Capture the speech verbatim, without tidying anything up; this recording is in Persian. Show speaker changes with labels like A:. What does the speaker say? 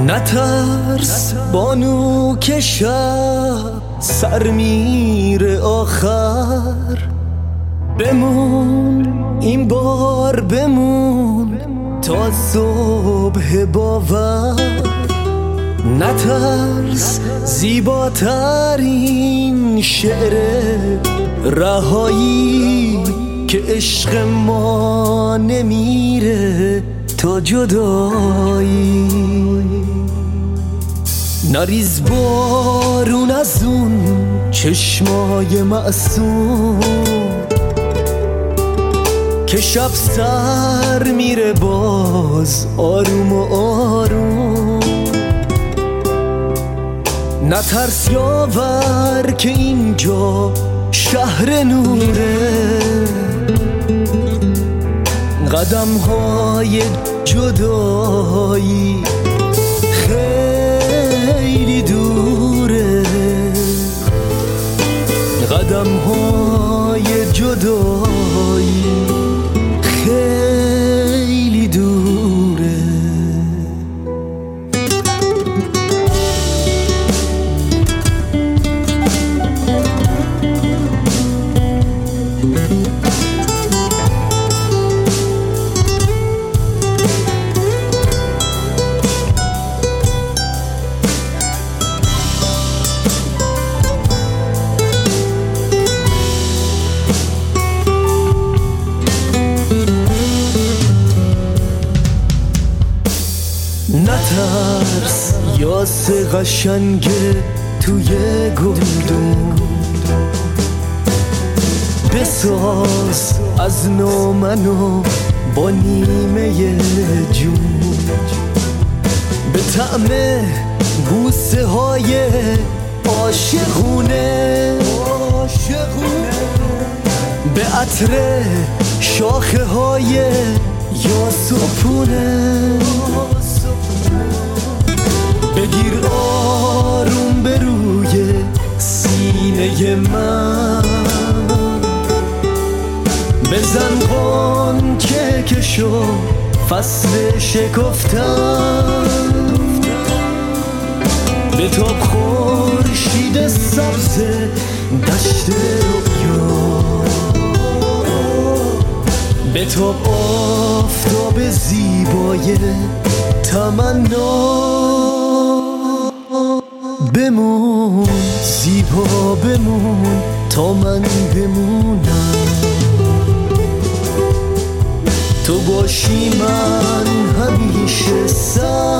A: نترس بانو که شب سر میره آخر، بمون این بار بمون تا صبح باور. نترس زیباترین شعر رهایی که عشق ما نمیره تا جدایی. نریز بارون از اون چشمای معصوم که شب سر میره باز آروم و آروم. نترس یاور که اینجا شهر نوره، قدم های جدایی خیلی دوره، قدم های جدایی خیلی دوره. نترس یاس قشنگه توی گلدون، بساز از نو منو با نیمه جون. به طعم بوسه های عاشقونه، به عطر شاخه های یاسوپونه. بگیر آروم به روی سینه من، بزن غنچه که شو فصل شکفتن. به تاب خورشید سبز دشت رویا، به تاب آفتاب زیبای تمنا. بمون زیبا بمون تا من بمونم، تو باشی من همیشه سر